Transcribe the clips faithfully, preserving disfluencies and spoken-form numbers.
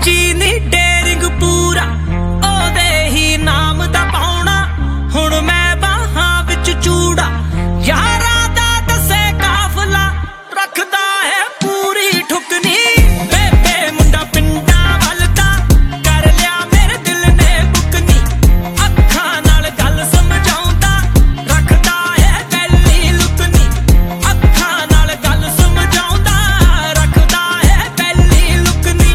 सच्ची नी डेरिंग पूरा ओदे ही नाम दा पाउणा हुण मैं बाहां विच चूड़ा यारां दा दसे काफला रखदा है पूरी ठुकनी बेबे मुंडा पिंडा वल दा कर लिया मेरे दिल ने बुकनी अखां नाल गल समझाउंदा रखदा है पहली लुकनी अखां नाल गल समझाउंदा रखदा है पहली लुकनी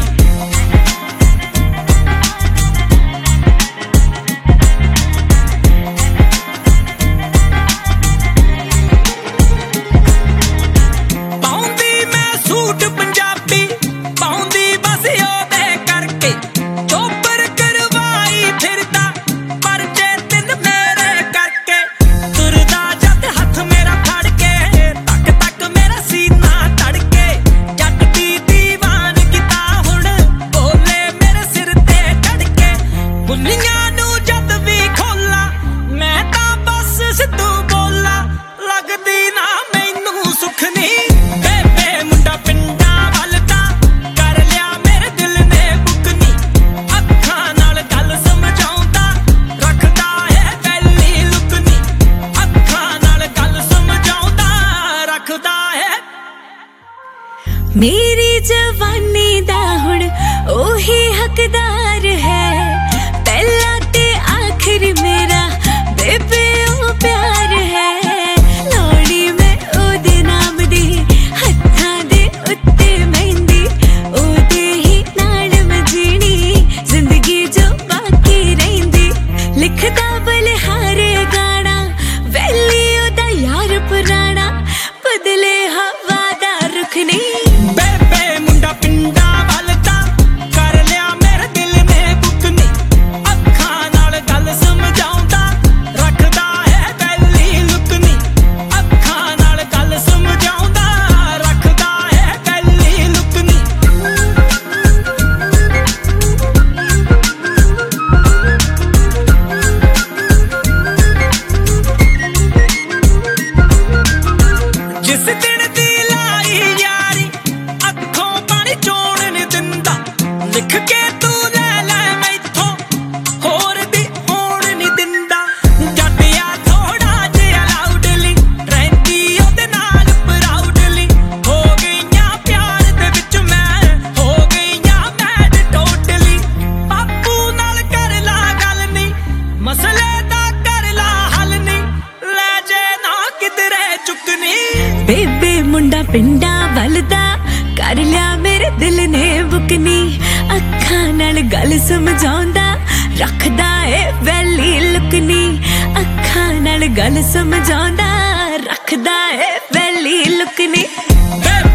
पाउंदी मैं सूट पंजाबी पाउंदी बस ओदे करके चोपर करवाई फिरदा परचे तिन मेरे करके तुरदा जद हथ मेरा फड़ के तक तक मेरा सीना तड़के जट दी दीवान किता हुण बोले मेरे सिर ते चढ़के बुल्लियां नू जद भी खोला मैं तां बस सिद्धू बोला लगदी ना मैनू सुखनी बेबे मुंडा पिंडा वल दा कर लिया मेरे दिल ने बुकनी अखां नाल गल समझाउंदा रखदा है पहली लुकनी अखां नाल गल समझाउंदा रखदा है मेरी जवानी दा हुण ओही हकदार है पहला ते आखिरी मेरा बेबे ओ प्यार है लोड़ी में ओदे नाम दी हत्थां दे उत्ते मेहंदी ओदे ही नाल मैं जीनी जिंदगी जो बाकी रहिंदी लिखदा बलिहारे गाना वैली ओदा यार पुराना बदले हवा दा रुख नहीं बेबे मुंडा पिंडा वल दा कर लिया मेरे दिल ने बुकनी अखां नाल गल समझाउंदा रखदा है पहली लुकनी अखां नाल गल समझाउंदा रखदा है पहली लुकनी जिस दिन दी लाई यारी अखों पानी चोण नी दिंदा लिख के तू ले ले मैथों होर दी होण नी दिंदा जटिया थोड़ा जिहा लाउडली रहिंदी ओदे नाल प्राउडली हो गईयां प्यार दे विच मैं हो गईयां मैड टोटली बापू नाल कर ला गल नी मसले दा कर ला हल नी ले जे ना किधरे चुकनी बेबे मुंडा पिंडा वलदा कर लिया मेरे दिल ने बुकनी अखां नाल गल समझाउंदा रखदा है वैली लुकनी अखां नाल गल समझाउंदा रखदा है वैली लुकनी बेबे